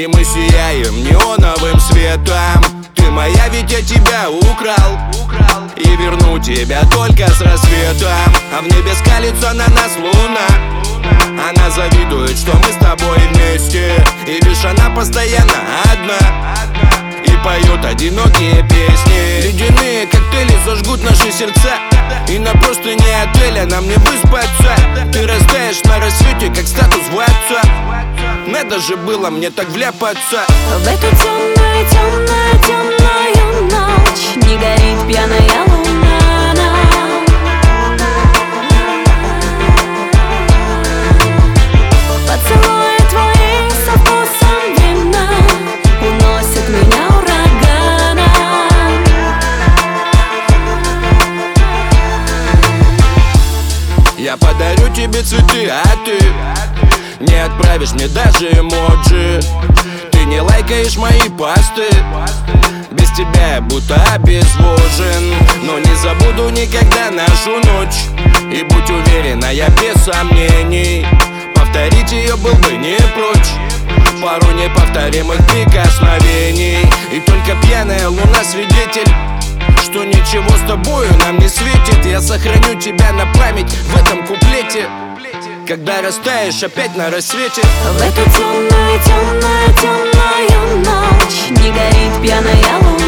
и мы сияем неоновым светом. Ты моя, ведь я тебя украл, и верну тебя только с рассветом. А в небе скалится на нас луна, она завидует, что мы с тобой вместе. И лишь она постоянно одна и поет одинокие песни. Ледяные коктейли зажгут наши сердца, и на простыне отеля нам не выспаться. Ты растаешь на рассвете, как статус в WhatsApp. Надо же было мне так вляпаться. В эту темную, темную, темную ночь не горит пьяная луна нам. Поцелуи твои со вкусом вина уносят меня ураганом. Я подарю тебе цветы, а ты не отправишь мне даже эмоджи. Ты не лайкаешь мои посты, без тебя я будто обезвожен. Но не забуду никогда нашу ночь, и будь уверена, я без сомнений повторить ее был бы не прочь. Пару неповторимых прикосновений, и только пьяная луна свидетель, что ничего с тобою нам не светит. Я сохраню тебя на память в этом куплете, когда растаешь опять на рассвете. В эту темную, темную, темную ночь не горит пьяная луна.